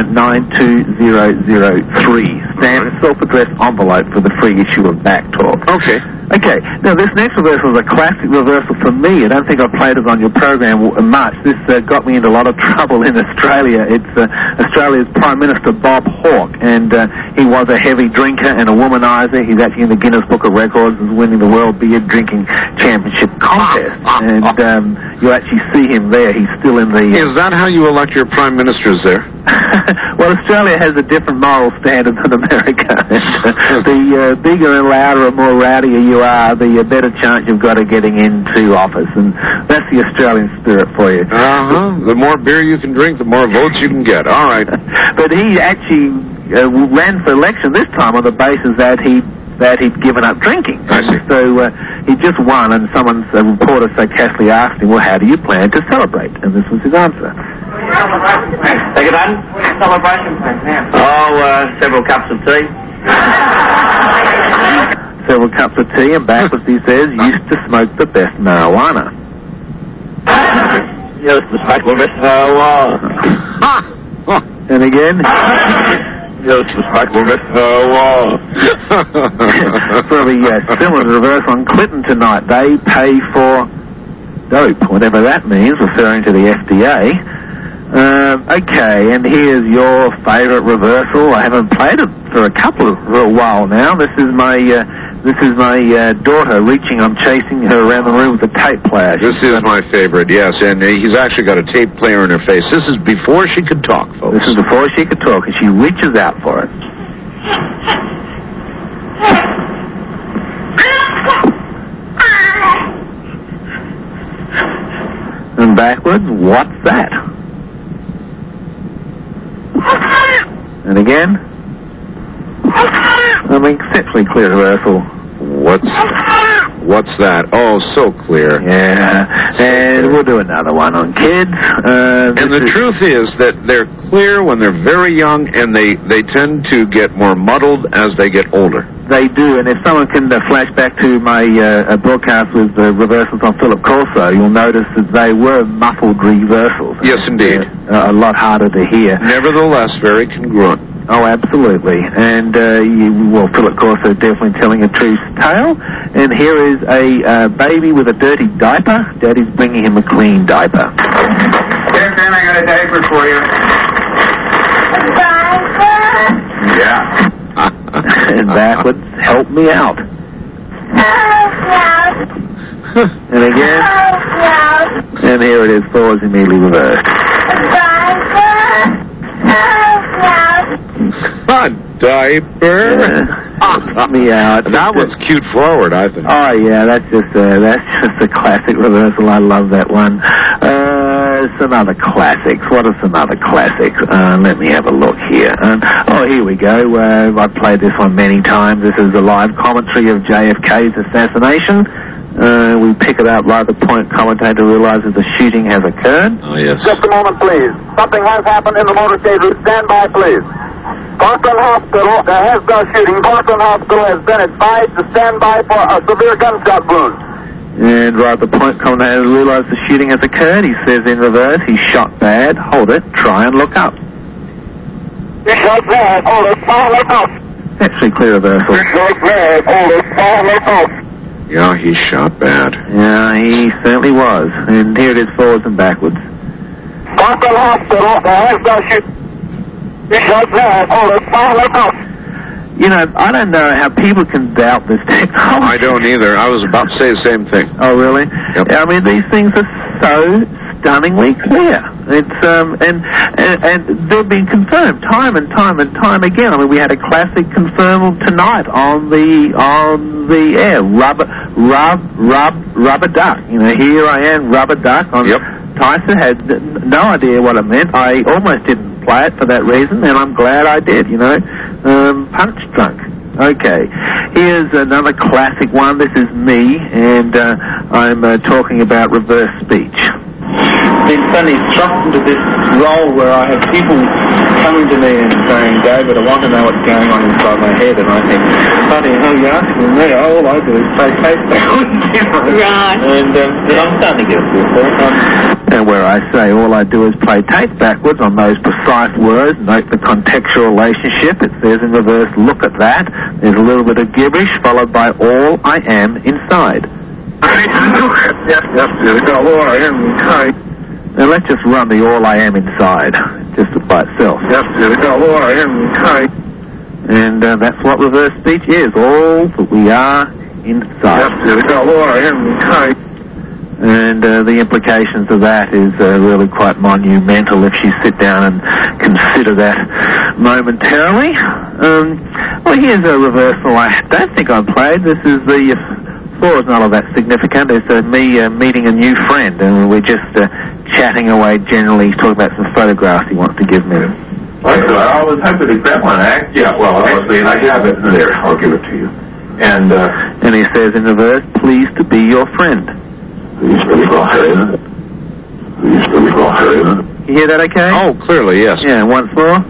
92003. Stamped self-addressed envelope for the free issue of Back Talk. Okay. Okay, now this next reversal is a classic reversal for me. I don't think I've played it on your program much. This got me into a lot of trouble in Australia. It's Australia's Prime Minister Bob Hawke, and he was a heavy drinker and a womanizer. He's actually in the Guinness Book of Records as winning the World Beer Drinking Championship contest. And you actually see him there. He's still in the... Is that how you elect your prime ministers there? Well, Australia has a different moral standard than America. The bigger and louder and more rowdier you are, the better chance you've got of getting into office. And that's the Australian spirit for you. The more beer you can drink, the more votes you can get. All right. But he actually ran for election this time on the basis that he'd given up drinking. I see. So he just won, and a reporter sarcastically asked him, well, how do you plan to celebrate? And this was his answer. Beg your pardon? What's the celebration plan now? Several cups of tea. Several cups of tea, and backwards he says, used to smoke the best marijuana. Used to smoke the best marijuana. And again... Used to smoke the best marijuana. Probably similar reverse on Clinton tonight. They pay for dope, whatever that means, referring to the FDA. Okay, and here's your favourite reversal. I haven't played it for a while now. This is my daughter reaching. I'm chasing her around the room with a tape player. This is my favorite, yes, and he's actually got a tape player in her face. This is before she could talk, folks. This is before she could talk, and she reaches out for it. And backwards, what's that? And again, exceptionally clear reversal. What's that? Oh, so clear. Yeah, and we'll do another one on kids. And the truth is that they're clear when they're very young, and they tend to get more muddled as they get older. They do, and if someone can flash back to my broadcast with reversals on Philip Corso, you'll notice that they were muffled reversals. Yes, indeed. A lot harder to hear. Nevertheless, very congruent. Oh, absolutely. And, Philip Corso definitely telling a true tale. And here is a baby with a dirty diaper. Daddy's bringing him a clean diaper. Yes, man, I got a diaper for you. Yeah. And backwards, help me out. And again. And here it is, forwards immediately reversed. A diaper. Help me out. That one's cute forward, I think. Oh yeah, that's just a classic reversal. I love that one. Some other classics. What are some other classics? Let me have a look here. Here we go. I've played this one many times. This is the live commentary of JFK's assassination. We pick it up right at the point commentator realizes the shooting has occurred. Oh, yes. Just a moment, please. Something has happened in the motorcade route. Stand by, please. Parkland Hospital has done shooting. Parkland Hospital has been advised to stand by for a severe gunshot wound. And right at the point commentator realizes the shooting has occurred, he says in reverse, he shot bad, hold it, try and look up. He shot bad, hold it, try and look up. Actually clear reversal. He shot bad, hold it, try and look up. Yeah, he shot bad. Yeah, he certainly was. And here it is, forwards and backwards. Parkland Hospital has done shooting. He shot bad, hold it, try and look up. You know, I don't know how people can doubt this technology. I don't either. I was about to say the same thing. Oh, really? Yep. I mean, these things are so stunningly clear. It's and they've been confirmed time and time and time again. I mean, we had a classic confirmed tonight on the air. Rubber duck. You know, here I am, rubber duck. Tyson had no idea what it meant. I almost didn't play it for that reason, and I'm glad I did. You know, punch drunk. Okay, here's another classic one. This is me, and I'm talking about reverse speech. Been suddenly thrust into this role where I have people coming to me and saying, David, I want to know what's going on inside my head, and I think, bloody hell, you're asking me, all I do is play tape backwards. Right. And I'm starting to get a feel for it. And where I say all I do is play tape backwards on those precise words, note the contextual relationship, it says in reverse, look at that, there's a little bit of gibberish followed by all I am inside. Now let's just run the all I am inside, just by itself. And that's what reverse speech is, all that we are inside. And the implications of that is really quite monumental if you sit down and consider that momentarily. Well, here's a reversal I don't think I played. This is the... Floor is not all that significant. It's me meeting a new friend, and we're just chatting away generally, talking about some photographs he wants to give me. I was happy to grab one. Yeah, well, obviously, I have it there. I'll give it to you. And he says in the verse, pleased to be your friend. You hear that okay? Oh, clearly, yes. Yeah, once more.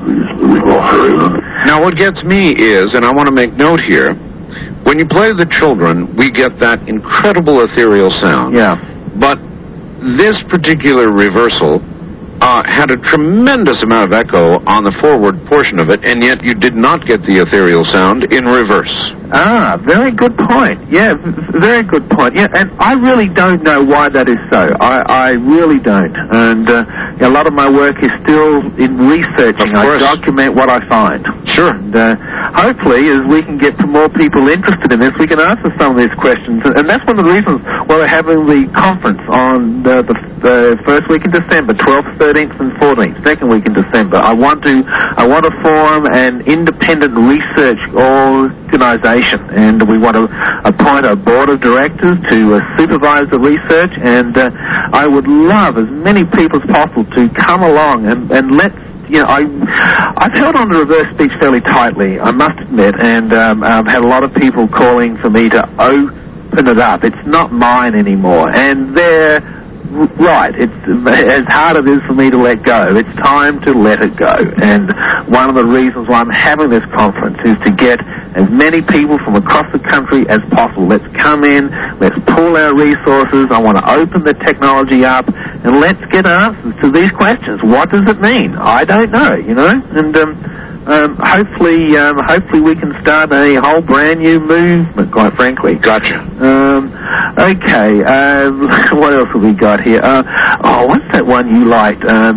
Now, what gets me is, and I want to make note here, when you play the children, we get that incredible ethereal sound. Yeah. But this particular reversal had a tremendous amount of echo on the forward portion of it, and yet you did not get the ethereal sound in reverse. Ah, very good point. Yeah, very good point. Yeah, and I really don't know why that is so. I really don't. And a lot of my work is still in researching. I document what I find. Sure. And hopefully, as we can get more people interested in this, we can answer some of these questions. And that's one of the reasons why we're having the conference on the first week in December, 12th, 13th, and 14th, second week in December. I want to form an independent research organization, and we want to appoint a board of directors to supervise the research, and I would love as many people as possible to come along and let's, you know, I've held on to reverse speech fairly tightly, I must admit, and I've had a lot of people calling for me to open it up. It's not mine anymore, and they're right. It's as hard as it is for me to let go. It's time to let it go. And one of the reasons why I'm having this conference is to get as many people from across the country as possible. Let's come in, let's pool our resources. I want to open the technology up, and let's get answers to these questions. What does it mean? I don't know, you know? And hopefully we can start a whole brand new movement, quite frankly. Gotcha. Okay, what else have we got here? What's that one you liked?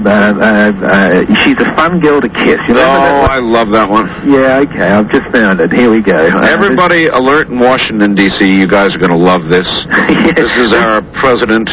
She's a fun girl to kiss. You remember that one? I love that one. Yeah, okay, I've just found it. Here we go. Everybody alert in Washington, D.C., you guys are going to love this. Yes. This is our president.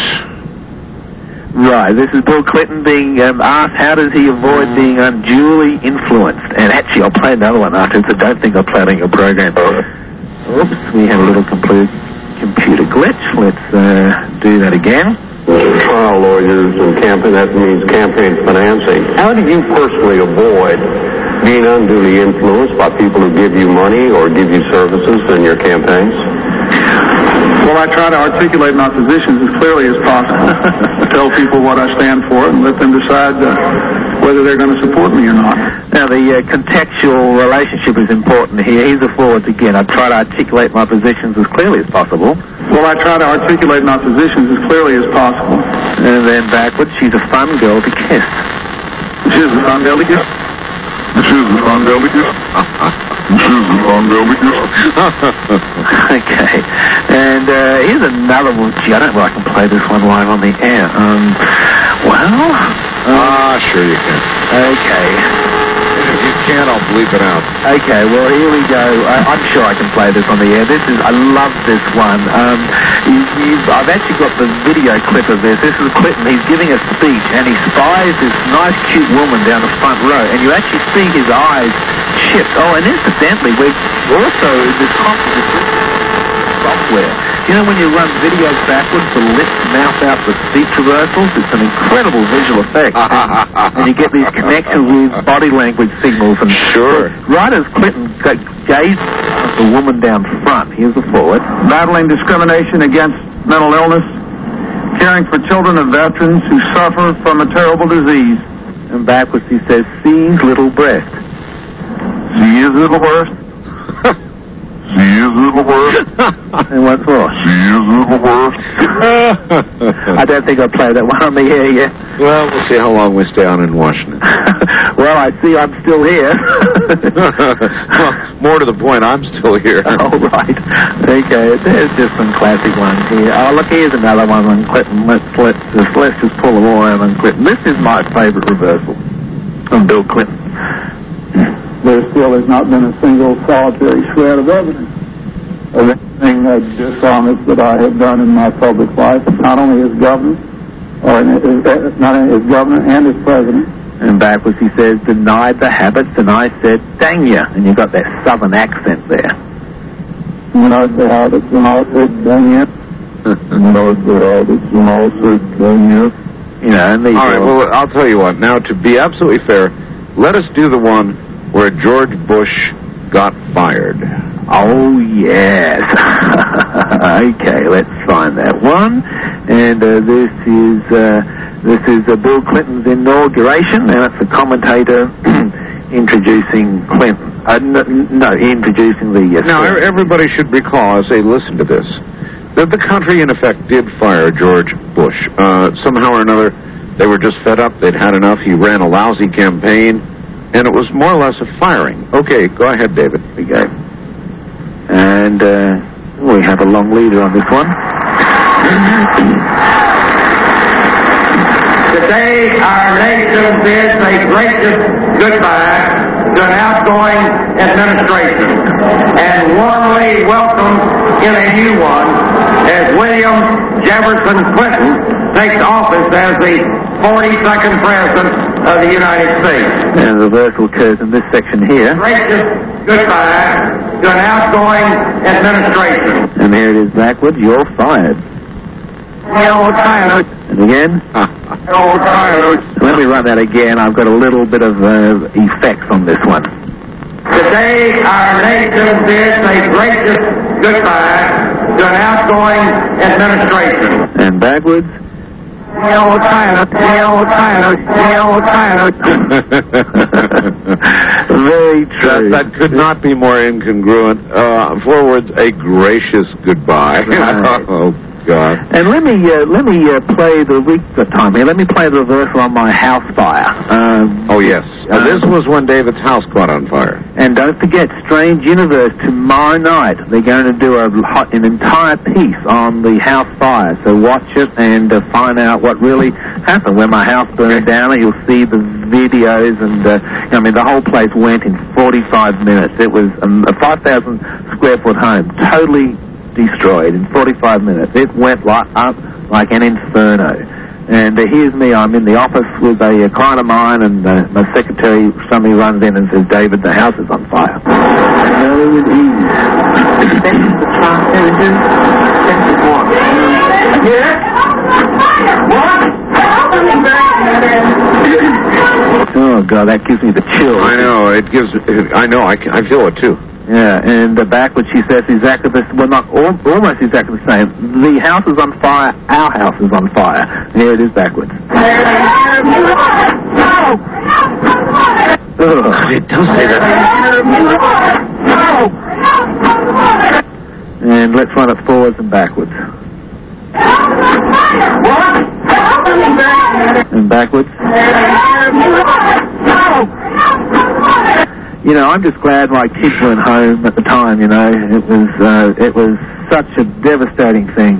Right, this is Bill Clinton being asked how does he avoid being unduly influenced. And actually, I'll play another one afterwards. I don't think I'll play it on your program. Oops, we had a little computer glitch. Let's do that again. Trial lawyers and that means campaign financing. How do you personally avoid being unduly influenced by people who give you money or give you services in your campaigns? Well, I try to articulate my positions as clearly as possible. Tell people what I stand for and let them decide whether they're going to support me or not. Now, the contextual relationship is important here. Here's the forwards again. I try to articulate my positions as clearly as possible. Well, I try to articulate my positions as clearly as possible. And then backwards, she's a fun girl to kiss. She's a fun girl to kiss. She's a fun girl to kiss. Okay. And here's another one. Gee, I don't know if I can play this one live on the air. Sure you can. Okay. can't, I'll bleep it out. Okay, well, here we go. I'm sure I can play this on the air. I love this one. I've actually got the video clip of this. This is Clinton. He's giving a speech, and he spies this nice, cute woman down the front row, and you actually see his eyes shift. Oh, and incidentally, we're also this software. You know when you run videos backwards to lift mouth out the speech reversals? It's an incredible visual effect. And you get these connections with body language signals. And sure. Right as Clinton gazed at the woman down front, here's the forward. Battling discrimination against mental illness, caring for children of veterans who suffer from a terrible disease. And backwards he says, C's little breast. She is little breast. She is little breast. And what's more? She is little breast. I don't think I'll play that one on the air yet. Well, we'll see how long we stay on in Washington. Well, I see I'm still here. Well, more to the point, I'm still here. Oh, right. Okay, there's just some classic ones here. Oh, look, here's another one on Clinton. Let's just pull them all out on Clinton. This is my favorite reversal on Bill Clinton. There still has not been a single solitary shred of evidence of anything dishonest that I have done in my public life, not only as governor, not only as governor and as president. And backwards he says, denied the habits, and I said, dang ya. And you've got that southern accent there. Denied the habits, and I said, dang ya. Denied the habits, and I said, dang ya. You know, and all right, well, I'll tell you what. Now, to be absolutely fair, let us do the one where George Bush got fired. Oh, yes. Okay, let's find that one. And this is Bill Clinton's inauguration, and it's a commentator introducing Clinton. Introducing the... Now, everybody should recall, as they listen to this, that the country, in effect, did fire George Bush. Somehow or another, they were just fed up. They'd had enough. He ran a lousy campaign. And it was more or less a firing. Okay, go ahead, David. Here we go. And we have a long leader on this one. Today, our nation bids a gracious goodbye to an outgoing administration and warmly welcomes in a new one as William Jefferson Clinton takes office as the 42nd President of the United States. And the reversal occurs in this section here. Gracious goodbye to an outgoing administration. And here it is backwards. You're fired. And again. Let me run that again. I've got a little bit of effects on this one. Today, our nation bids a gracious goodbye to an outgoing administration. And backwards. Very true. That could not be more incongruent. Forwards, a gracious goodbye. Right. Oh, God. And let me play the time here. Let me play the reversal on my house fire. Oh, yes. This was when David's house caught on fire. And don't forget, Strange Universe, tomorrow night, they're going to do an entire piece on the house fire. So watch it and find out what really happened. When my house burned down, you'll see the videos. And, the whole place went in 45 minutes. It was a 5,000 square foot home, totally destroyed in 45 minutes. It went up like an inferno. And here's me. I'm in the office with a client of mine, and my secretary suddenly runs in and says, David, the house is on fire. Oh, God, that gives me the chills. I know. I feel it, too. Yeah, and backwards she says exactly this. Well, not almost exactly the same. The house is on fire. Our house is on fire. Here it is backwards. It does say that. And let's run it forwards and backwards. And backwards. I'm just glad my kids weren't home at the time. It was such a devastating thing.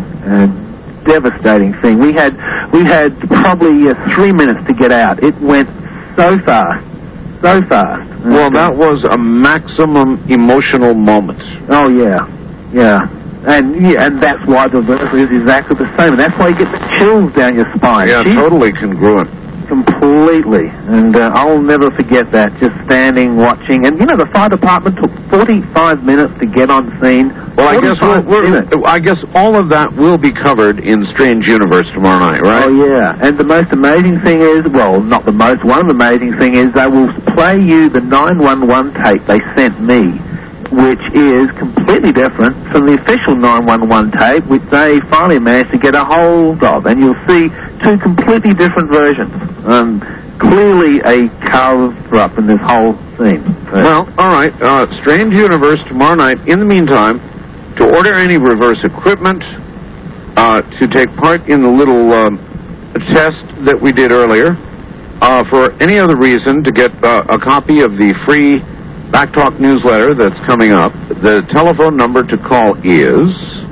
We had probably 3 minutes to get out. It went so fast. Well, that was a maximum emotional moment. Oh, yeah. And that's why the reversal is exactly the same. And that's why you get the chills down your spine. Yeah, totally congruent. Completely. And I'll never forget that, just standing, watching. And, the fire department took 45 minutes to get on scene. Well, I guess all of that will be covered in Strange Universe tomorrow night, right? Oh, yeah. And the most amazing thing is, well, not the most, one of the amazing thing is they will play you the 911 tape they sent me, which is completely different from the official 911 tape, which they finally managed to get a hold of. And you'll see two completely different versions. Clearly a cover-up in this whole thing. Well, all right. Strange Universe tomorrow night. In the meantime, to order any reverse equipment, to take part in the little test that we did earlier, for any other reason, to get a copy of the free Backtalk newsletter that's coming up, the telephone number to call is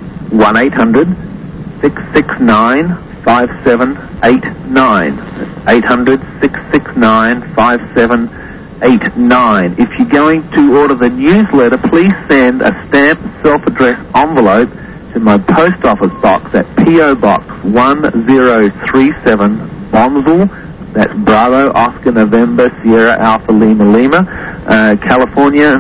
1-800-669-5789. 800-669-5789. If you're going to order the newsletter, please send a stamped self-addressed envelope to my post office box at P.O. Box 1037, Bonsall. That's Bravo, Oscar, November, Sierra, Alpha, Lima, Lima, California,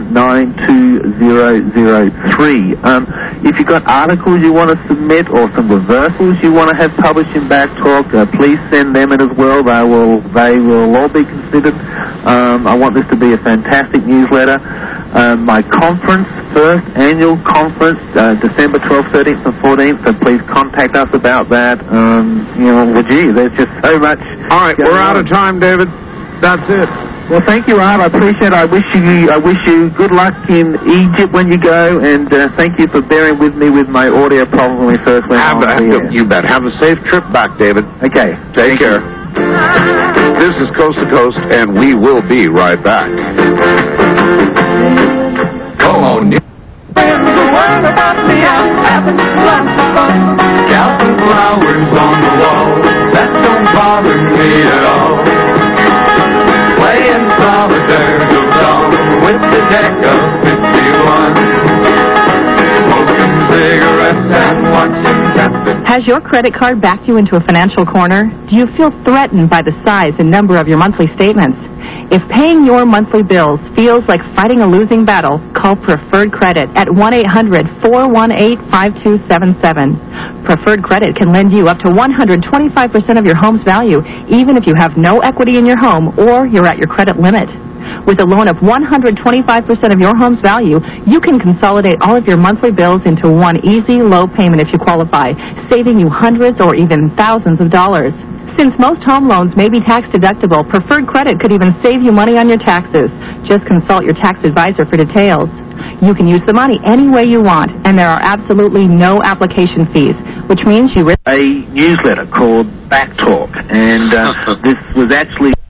92003. If you've got articles you want to submit or some reversals you want to have published in Backtalk, please send them in as well. They will all be considered. I want this to be a fantastic newsletter. My conference, first annual conference, December 12th, 13th, and 14th, so please contact us about that. There's just so much. All right, we're out of time, David. That's it. Well, thank you, Art. I appreciate it. I wish you good luck in Egypt when you go, and thank you for bearing with me with my audio problem when we first went on the air. You bet. Have a safe trip back, David. Okay. Take care. This is Coast to Coast, and we will be right back. Come on. Gals and flowers on the wall, that don't bother me at all. Playing solitaire till dawn with the deck of 51. Smoking cigarettes and watching traffic. Has your credit card backed you into a financial corner? Do you feel threatened by the size and number of your monthly statements? If paying your monthly bills feels like fighting a losing battle, call Preferred Credit at 1-800-418-5277. Preferred Credit can lend you up to 125% of your home's value, even if you have no equity in your home or you're at your credit limit. With a loan of 125% of your home's value, you can consolidate all of your monthly bills into one easy, low payment if you qualify, saving you hundreds or even thousands of dollars. Since most home loans may be tax-deductible, Preferred Credit could even save you money on your taxes. Just consult your tax advisor for details. You can use the money any way you want, and there are absolutely no application fees, which means you... A newsletter called Backtalk, and this was actually...